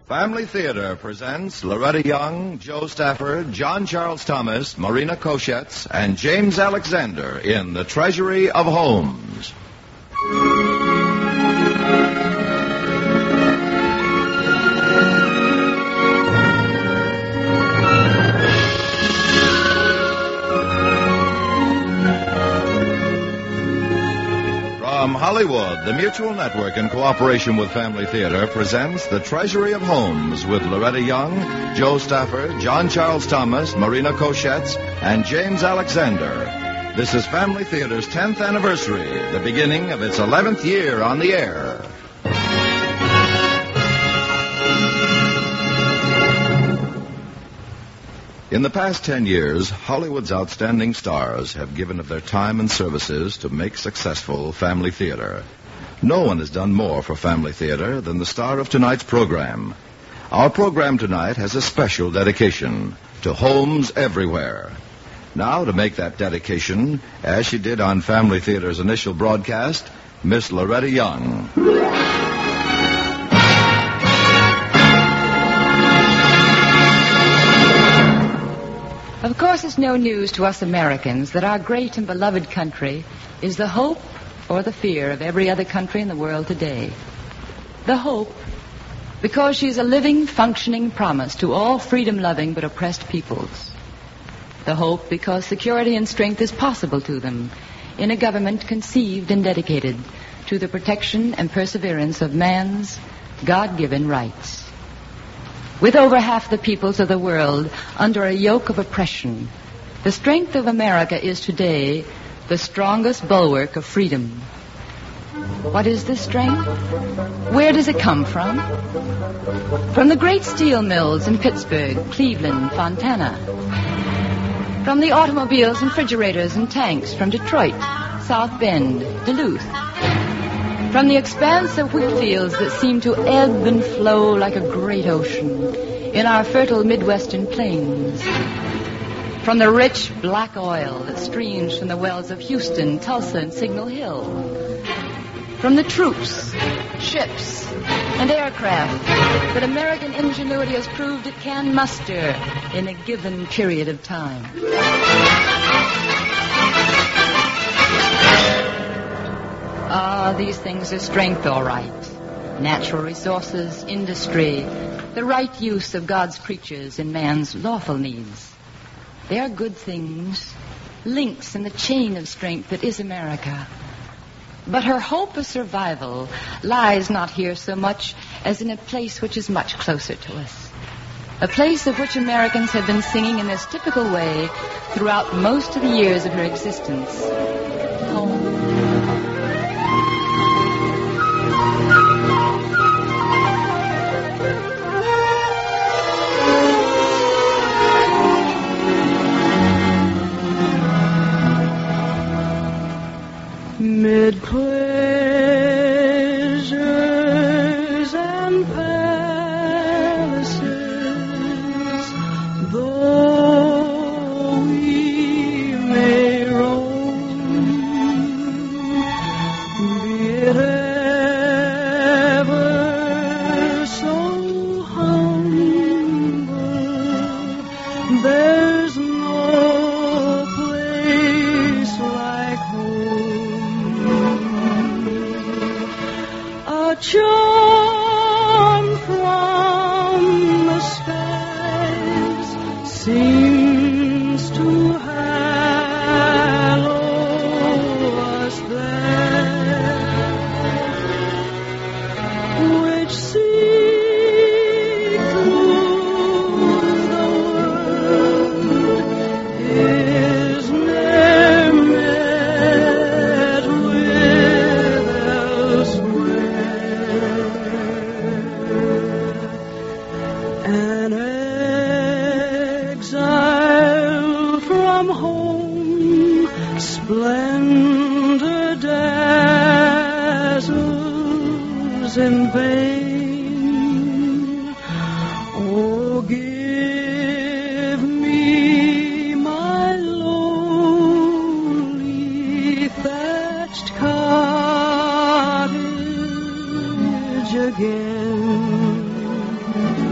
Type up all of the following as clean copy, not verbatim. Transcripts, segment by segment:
Family Theater presents Loretta Young, Joe Stafford, John Charles Thomas, Marina Koshetz, and James Alexander in The Treasury of Homes. From Hollywood, the Mutual Network, in cooperation with Family Theater, presents The Treasury of Homes with Loretta Young, Joe Stafford, John Charles Thomas, Marina Koshetz, and James Alexander. This is Family Theater's 10th anniversary, the beginning of its 11th year on the air. In the past 10 years, Hollywood's outstanding stars have given of their time and services to make successful Family Theater. No one has done more for Family Theater than the star of tonight's program. Our program tonight has a special dedication to homes everywhere. Now, to make that dedication, as she did on Family Theater's initial broadcast, Miss Loretta Young. Of course, it's no news to us Americans that our great and beloved country is the hope or the fear of every other country in the world today. The hope, because she's a living, functioning promise to all freedom-loving but oppressed peoples. The hope, because security and strength is possible to them in a government conceived and dedicated to the protection and perseverance of man's God-given rights. With over half the peoples of the world under a yoke of oppression, the strength of America is today the strongest bulwark of freedom. What is this strength? Where does it come from? From the great steel mills in Pittsburgh, Cleveland, Fontana. From the automobiles and refrigerators and tanks from Detroit, South Bend, Duluth. From the expanse of wheat fields that seem to ebb and flow like a great ocean in our fertile Midwestern plains. From the rich black oil that streams from the wells of Houston, Tulsa, and Signal Hill. From the troops, ships, and aircraft that American ingenuity has proved it can muster in a given period of time. These things are strength, all right. Natural resources, industry, the right use of God's creatures in man's lawful needs. They are good things, links in the chain of strength that is America. But her hope of survival lies not here so much as in a place which is much closer to us. A place of which Americans have been singing in this typical way throughout most of the years of her existence. Home. Mid pleasures and palaces, though we may roam, be it ever so humble, there's no place like home. A charm from the skies seems to hallow us there, which seek through the world is ne'er met with elsewhere. An exile from home, splendor dazzles in vain. Oh, give me my lonely thatched cottage again.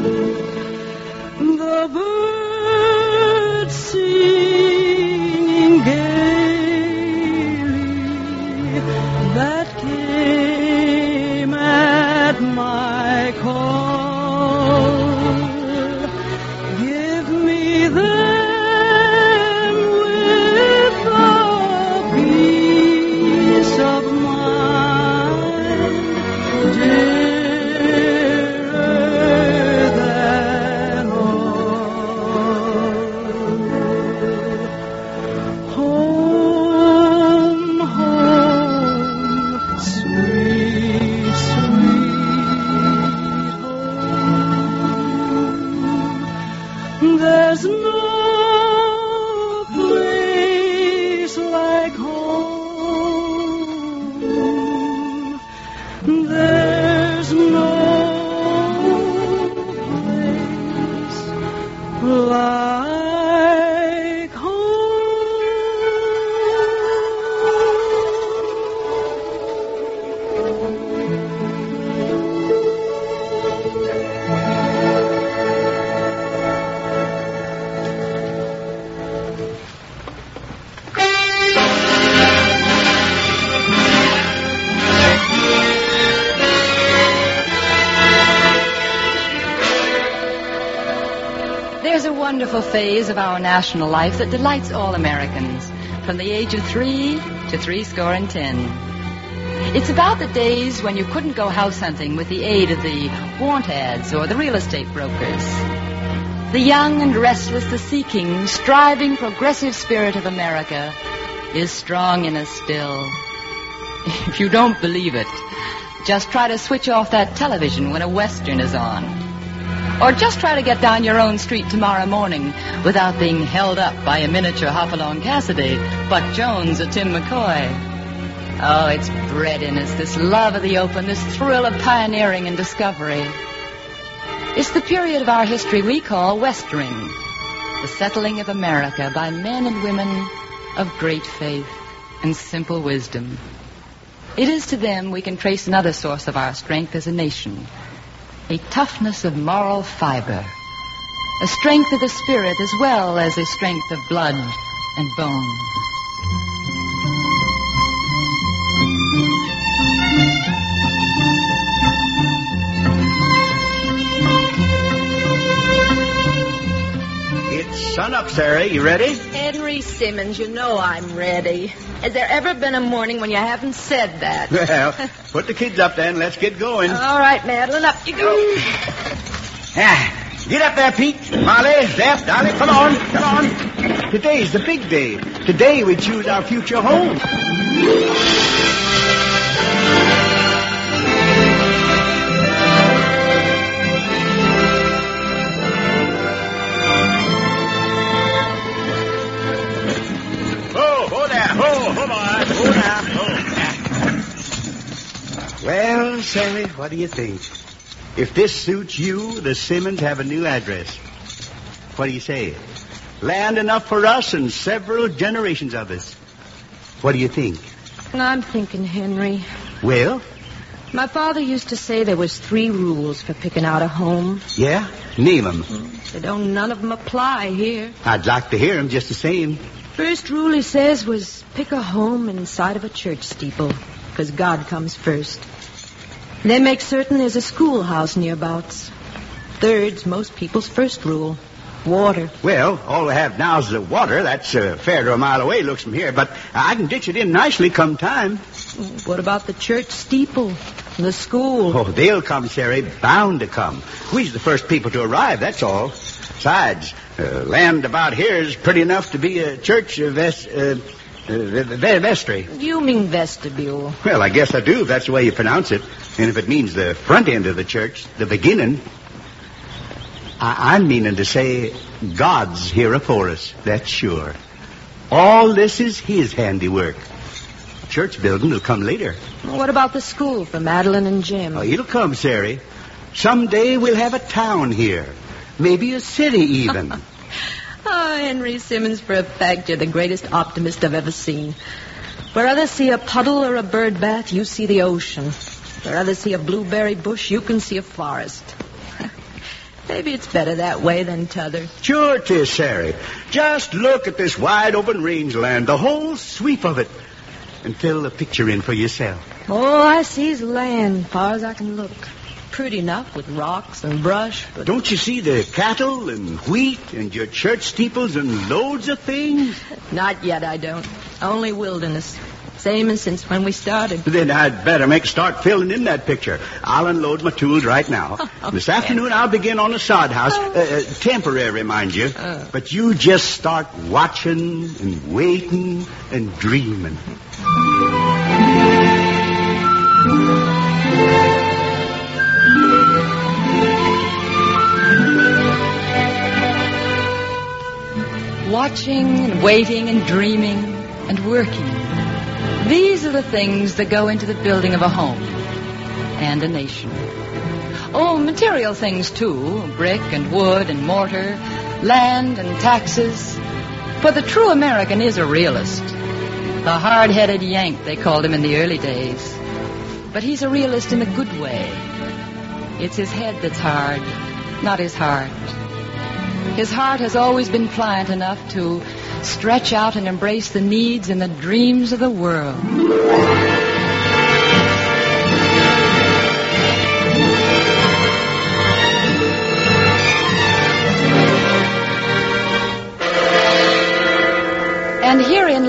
There's a wonderful phase of our national life that delights all Americans, from the age of 3 to 10. It's about the days when you couldn't go house hunting with the aid of the want ads or the real estate brokers. The young and restless, the seeking, striving, progressive spirit of America is strong in us still. If you don't believe it, just try to switch off that television when a Western is on. Or just try to get down your own street tomorrow morning without being held up by a miniature Hopalong Cassidy, Buck Jones, or Tim McCoy. Oh, it's bred in us, this love of the open, this thrill of pioneering and discovery. It's the period of our history we call Westering, the settling of America by men and women of great faith and simple wisdom. It is to them we can trace another source of our strength as a nation, a toughness of moral fiber, a strength of the spirit as well as a strength of blood and bone. It's sunup, Sarah. You ready? Henry Simmons, you know I'm ready. Has there ever been a morning when you haven't said that? Well, put the kids up then. Let's get going. All right, Madeline, up you go. Get up there, Pete. Molly, Zeph, Dolly, come on. Come on. Today's the big day. Today we choose our future home. Well, Sammy, what do you think? If this suits you, the Simmons have a new address. What do you say? Land enough for us and several generations of us. What do you think? I'm thinking, Henry. Well? My father used to say there was 3 rules for picking out a home. Yeah? Name them. They don't none of them apply here. I'd like to hear them just the same. First rule, he says, was pick a home inside of a church steeple, because God comes first. Then make certain there's a schoolhouse nearabouts. Third's most people's first rule, water. Well, all we have now is the water. That's fair to a mile away, looks from here. But I can ditch it in nicely come time. What about the church steeple, the school? Oh, they'll come, Sarah, bound to come. We's the first people to arrive, that's all. Besides, land about here is pretty enough to be a church vestry. You mean vestibule. Well, I guess I do, if that's the way you pronounce it. And if it means the front end of the church, the beginning, I'm meaning to say God's here afore us, that's sure. All this is his handiwork. Church building will come later. What about the school for Madeline and Jim? Oh, it'll come, Sarah. Someday we'll have a town here. Maybe a city, even. Oh, Henry Simmons, for a fact, you're the greatest optimist I've ever seen. Where others see a puddle or a bird bath, you see the ocean. Where others see a blueberry bush, you can see a forest. Maybe it's better that way than t'other. Sure it is, Sarah. Just look at this wide open rangeland, the whole sweep of it, and fill a picture in for yourself. All I see is land, far as I can look. Pretty enough with rocks and brush, but... Don't you see the cattle and wheat and your church steeples and loads of things? Not yet, I don't. Only wilderness. Same as since when we started. Then I'd better start filling in that picture. I'll unload my tools right now. This afternoon I'll begin on the sod house. Temporary, mind you. But you just start watching and waiting and dreaming. Watching and waiting and dreaming and working. These are the things that go into the building of a home and a nation. Oh, material things, too. Brick and wood and mortar, land and taxes. For the true American is a realist. The hard-headed Yank, they called him in the early days. But he's a realist in a good way. It's his head that's hard, not his heart. His heart has always been pliant enough to stretch out and embrace the needs and the dreams of the world.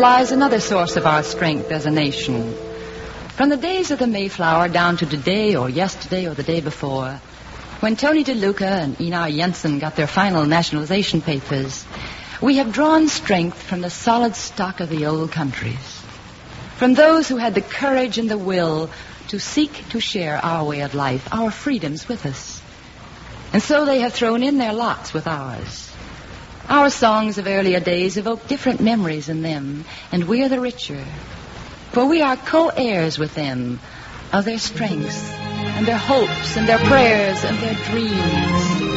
lies another source of our strength as a nation. From the days of the Mayflower down to today or yesterday or the day before, when Tony DeLuca and Einar Jensen got their final nationalization papers, we have drawn strength from the solid stock of the old countries, from those who had the courage and the will to seek to share our way of life, our freedoms with us. And so they have thrown in their lots with ours. Our songs of earlier days evoke different memories in them, and we are the richer, for we are co-heirs with them of their strengths and their hopes and their prayers and their dreams.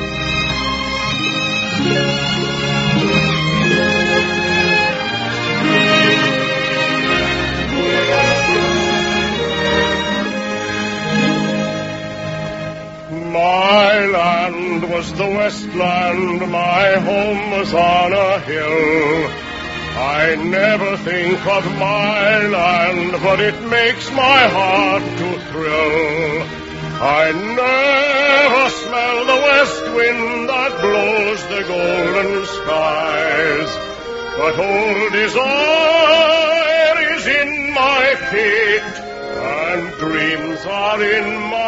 My land was the Westland, my home was on a hill. I never think of my land, but it makes my heart to thrill. I never smell the west wind that blows the golden skies, but old desire is in my pate, and dreams are in my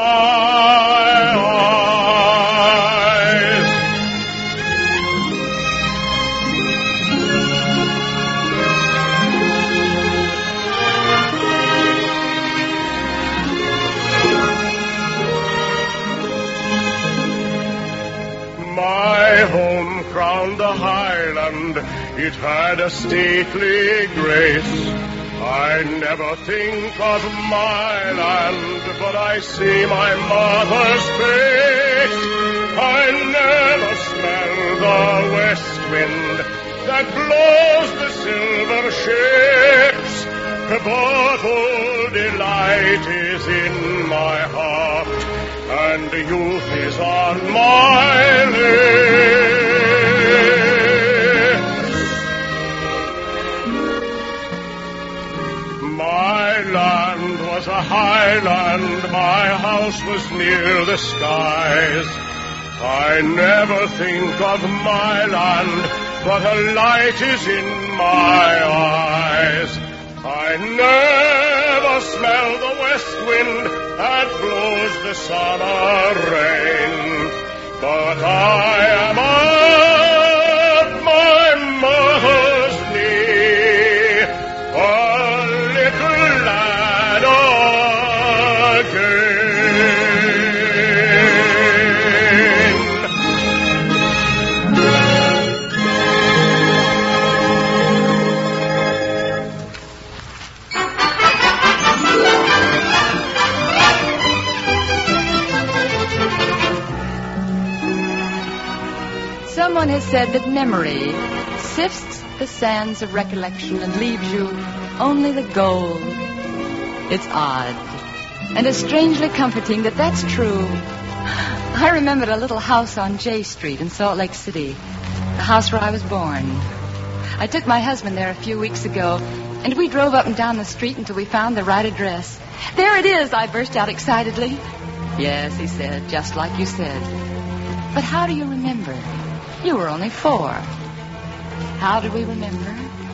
eyes. My home crowned a highland, it had a stately grace. I never think of my land, but I see my mother's face. I never smell the west wind that blows the silver ships, but old delight is in my heart, and youth is on my lips. My land was a highland, my house was near the skies. I never think of my land, but a light is in my eyes. I never smell the west wind that blows the summer rain, but I am at my mother's knee, a little lad again. Someone has said that memory sifts the sands of recollection and leaves you only the gold. It's odd, and it's strangely comforting that that's true. I remembered a little house on J Street in Salt Lake City, the house where I was born. I took my husband there a few weeks ago, and we drove up and down the street until we found the right address. There it is, I burst out excitedly. Yes, he said, just like you said. But how do you remember? You were only 4. How do we remember?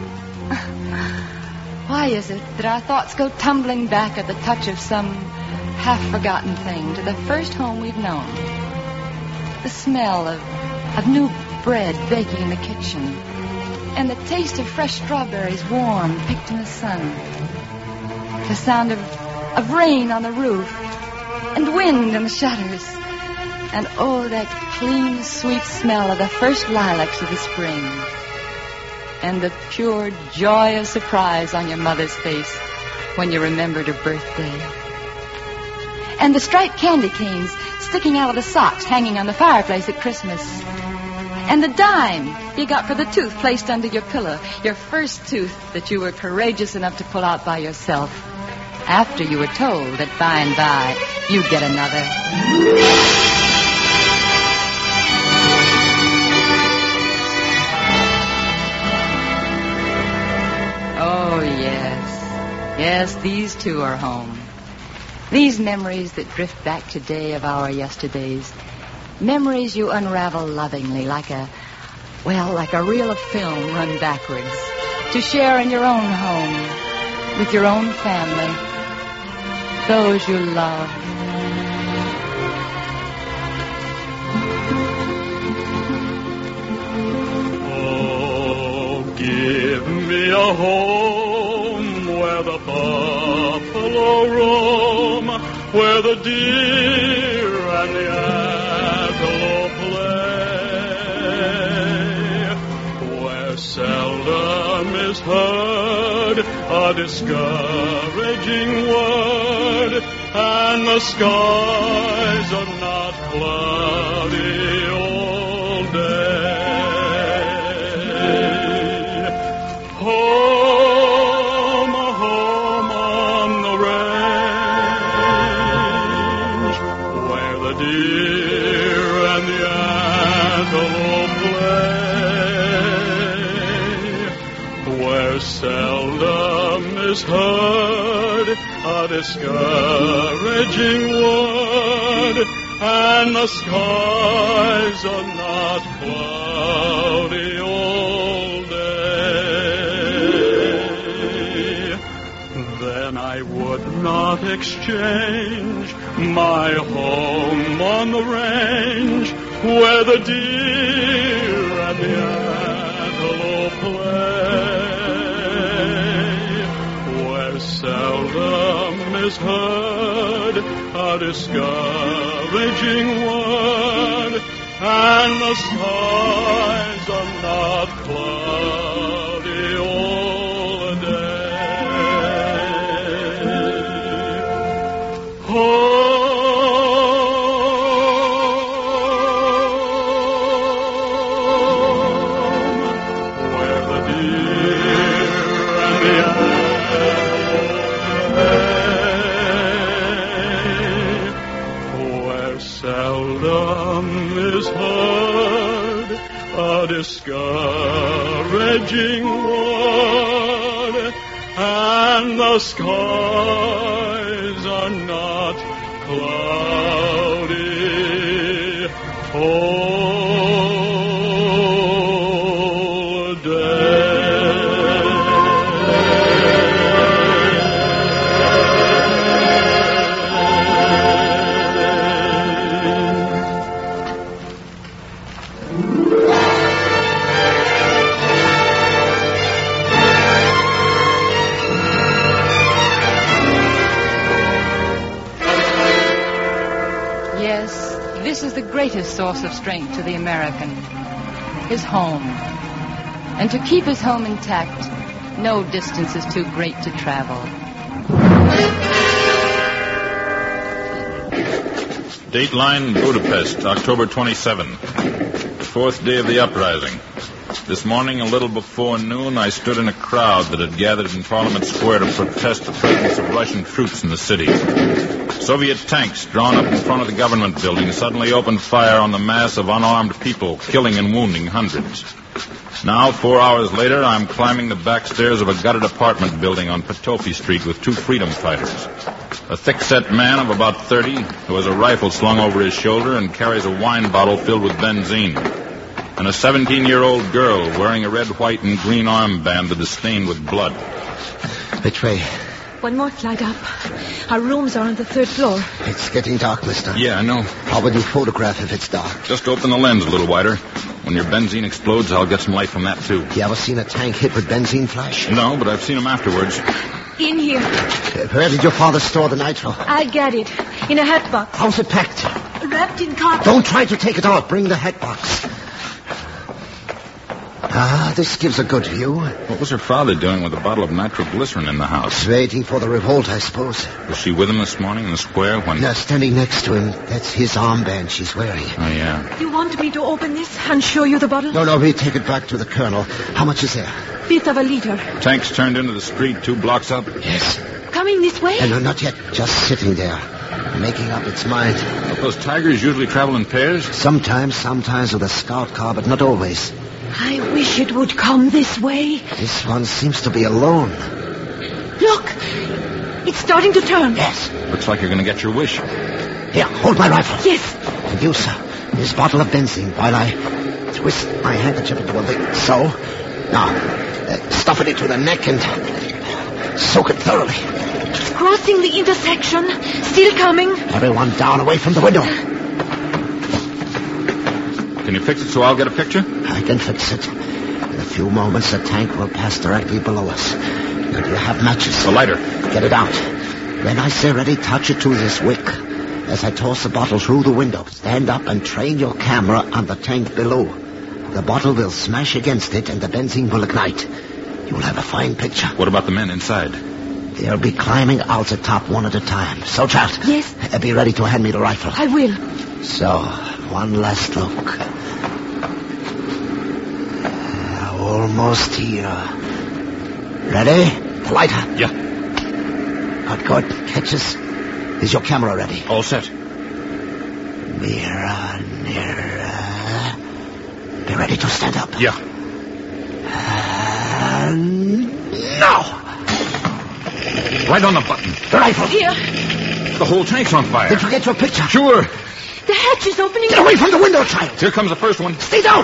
Why is it that our thoughts go tumbling back at the touch of some half-forgotten thing to the first home we've known? The smell of new bread baking in the kitchen, and the taste of fresh strawberries warm, picked in the sun. The sound of rain on the roof, and wind in the shutters. And oh, that clean, sweet smell of the first lilacs of the spring. And the pure joy of surprise on your mother's face when you remembered her birthday. And the striped candy canes sticking out of the socks hanging on the fireplace at Christmas. And the dime you got for the tooth placed under your pillow, your first tooth that you were courageous enough to pull out by yourself, after you were told that by and by you'd get another. Oh, yes. Yes, these two are home. These memories that drift back today of our yesterdays. Memories you unravel lovingly like a reel of film run backwards to share in your own home, with your own family, those you love. Oh, give me a home where the buffalo roam, where the deer and the antelope play, where seldom is heard a discouraging word, and the skies are not cloudy all day. Home, home on the range, where the deer and the antelope play, where seldom is heard a discouraging word, and the skies are not cloudy all day. Then I would not exchange my home on the range, where the deer and the antelope play, where seldom is heard a discouraging word, and the skies are not cloudy all day. Home, where the deer and the antelope, where seldom is heard a discouraging word, and the skies are not cloudy all day. Yes, this is the greatest source of strength to the American, his home. And to keep his home intact, no distance is too great to travel. Dateline, Budapest, October 27. Fourth day of the uprising. This morning, a little before noon, I stood in a crowd that had gathered in Parliament Square to protest the presence of Russian troops in the city. Soviet tanks drawn up in front of the government building suddenly opened fire on the mass of unarmed people, killing and wounding hundreds. Now, 4 hours later, I'm climbing the back stairs of a gutted apartment building on Potofi Street with two freedom fighters. A thick-set man of about 30 who has a rifle slung over his shoulder and carries a wine bottle filled with benzene. And a 17-year-old girl wearing a red, white, and green armband that is stained with blood. Which way? One more flight up. Our rooms are on the third floor. It's getting dark, mister. Yeah, I know. How will you photograph if it's dark? Just open the lens a little wider. When your benzene explodes, I'll get some light from that, too. You ever seen a tank hit with benzene flash? No, but I've seen them afterwards. In here. Where did your father store the nitro? I get it. In a hat box. How's it packed? Wrapped in cotton. Don't try to take it out. Bring the hat box. Ah, this gives a good view. What was her father doing with a bottle of nitroglycerin in the house? Waiting for the revolt, I suppose. Was she with him this morning in the square when... Yeah, standing next to him. That's his armband she's wearing. Oh, yeah. You want me to open this and show you the bottle? No, we take it back to the colonel. How much is there? Fifth of a liter. Tanks turned into the street 2 blocks up? Yes. Coming this way? No, not yet. Just sitting there, making up its mind. Don't those tigers usually travel in pairs? Sometimes with a scout car, but not always. I wish it would come this way. This one seems to be alone. Look! It's starting to turn. Yes. Looks like you're going to get your wish. Here, hold my rifle. Yes. And you, sir, this bottle of benzene while I twist my handkerchief into a big so. Now, stuff it into the neck and soak it thoroughly. Crossing the intersection. Still coming. Everyone down away from the window. Can you fix it so I'll get a picture? I can fix it. In a few moments, the tank will pass directly below us. Now, do you have matches? A lighter. Get it out. When I say ready, touch it to this wick. As I toss the bottle through the window, stand up and train your camera on the tank below. The bottle will smash against it and the benzene will ignite. You'll have a fine picture. What about the men inside? They'll be climbing out the top one at a time. So, child. Yes? Be ready to hand me the rifle. I will. So, one last look. Almost here. Ready? The lighter. Yeah. Good. Catches. Is your camera ready? All set. Nearer. Be ready to stand up. Yeah. And now. Right on the button. The rifle. Here. The whole tank's on fire. Did you get your picture? Sure. The hatch is opening. Get away from the window, child. Here comes the first one. Stay down.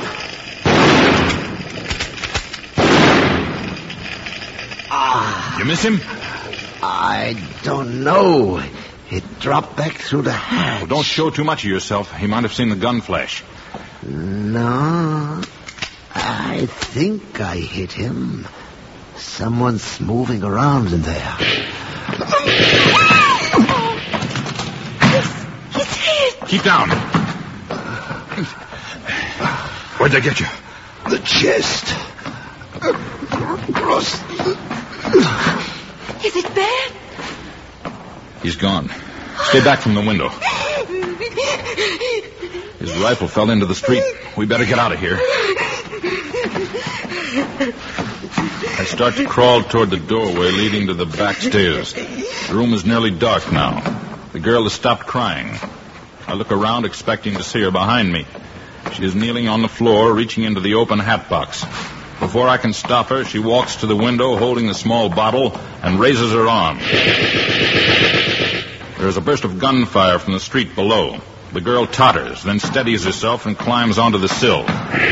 You miss him? I don't know. It dropped back through the hatch. Well, don't show too much of yourself. He might have seen the gun flash. No. I think I hit him. Someone's moving around in there. He's hit. Keep down. Where'd they get you? The chest. Across the... Is it bad? He's gone. Stay back from the window. His rifle fell into the street. We better get out of here. I start to crawl toward the doorway leading to the back stairs. The room is nearly dark now. The girl has stopped crying. I look around expecting to see her behind me. She is kneeling on the floor, reaching into the open hat box. Before I can stop her, she walks to the window holding the small bottle and raises her arm. There is a burst of gunfire from the street below. The girl totters, then steadies herself and climbs onto the sill.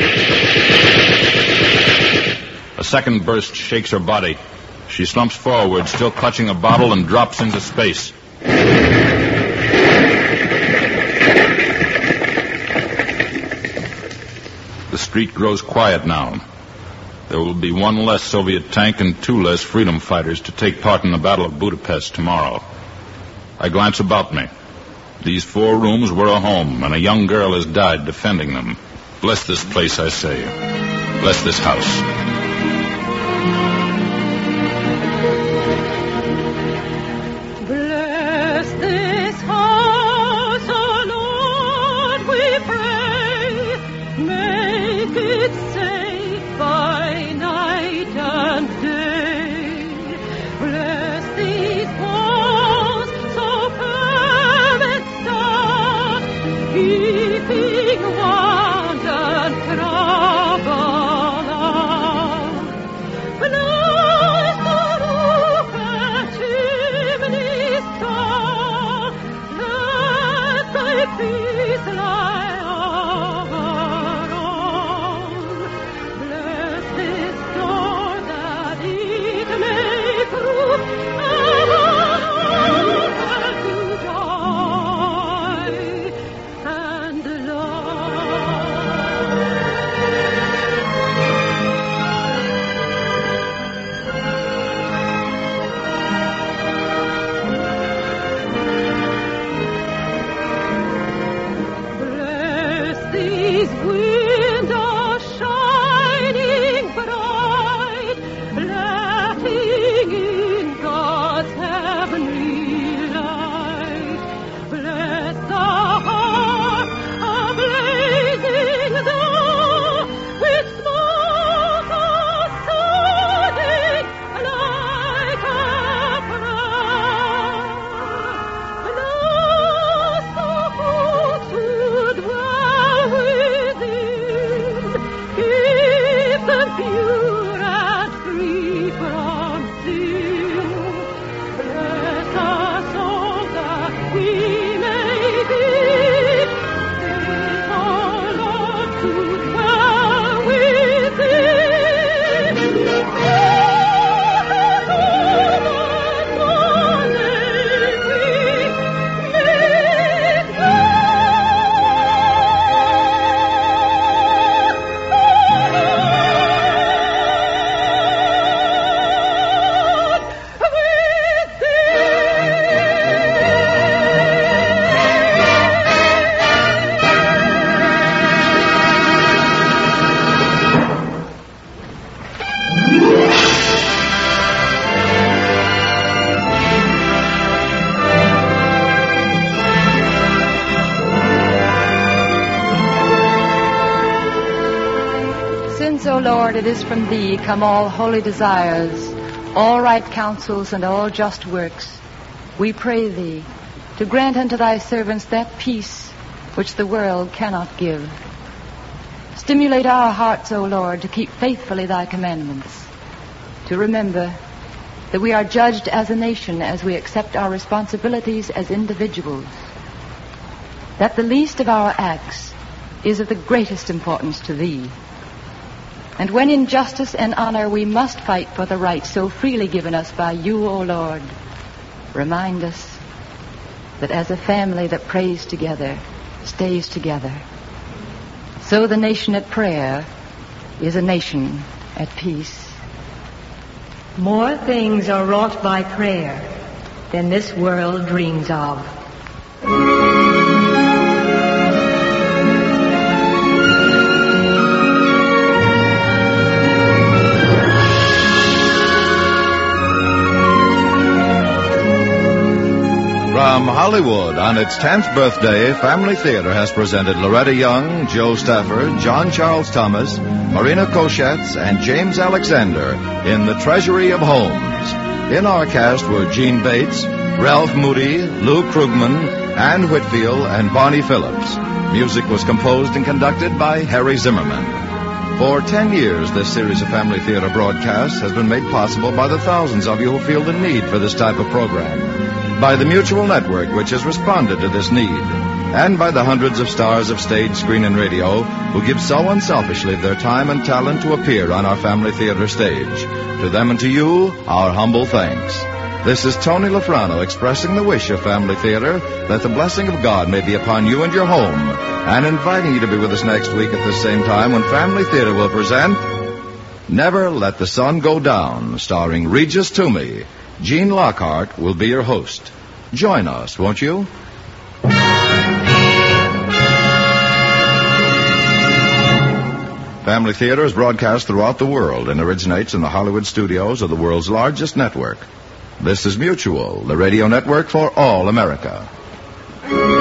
A second burst shakes her body. She slumps forward, still clutching a bottle, and drops into space. The street grows quiet now. There will be one less Soviet tank and two less freedom fighters to take part in the Battle of Budapest tomorrow. I glance about me. These 4 rooms were a home, and a young girl has died defending them. Bless this place, I say. Bless this house. Bless this house, O Lord, we pray. Make it safe by night and day. Bless these walls so firm and stout, keeping want and trouble out. Bless the roof and chimney star, let thy peace lie over all. Bless this door that it may prove ever open to joy and love. Bless these windows shining bright, letting in God's heavenly light. Bless the heart ablazing though with smoke ascending like a prayer. Bless the folks who dwell within, keep them pure and free from sin. Bless us all that we may be fit, O Lord, to dwell within. since, O Lord, it is from thee come all holy desires, all right counsels, and all just works, we pray thee to grant unto thy servants that peace which the world cannot give. Stimulate our hearts, O Lord, to keep faithfully thy commandments, to remember that we are judged as a nation as we accept our responsibilities as individuals, that the least of our acts is of the greatest importance to thee. And when in justice and honor we must fight for the right so freely given us by you, O Lord, remind us that as a family that prays together, stays together, so the nation at prayer is a nation at peace. More things are wrought by prayer than this world dreams of. From Hollywood, on its 10th birthday, Family Theater has presented Loretta Young, Joe Stafford, John Charles Thomas, Marina Koshetz, and James Alexander in The Treasury of Homes. In our cast were Gene Bates, Ralph Moody, Lou Krugman, Ann Whitfield, and Barney Phillips. Music was composed and conducted by Harry Zimmerman. For 10 years, this series of Family Theater broadcasts has been made possible by the thousands of you who feel the need for this type of program, by the Mutual Network, which has responded to this need, and by the hundreds of stars of stage, screen, and radio who give so unselfishly their time and talent to appear on our Family Theater stage. To them and to you, our humble thanks. This is Tony Lafrano expressing the wish of Family Theater that the blessing of God may be upon you and your home, and inviting you to be with us next week at this same time when Family Theater will present Never Let the Sun Go Down, starring Regis Toomey. Gene Lockhart will be your host. Join us, won't you? Family Theater is broadcast throughout the world and originates in the Hollywood studios of the world's largest network. This is Mutual, the radio network for all America.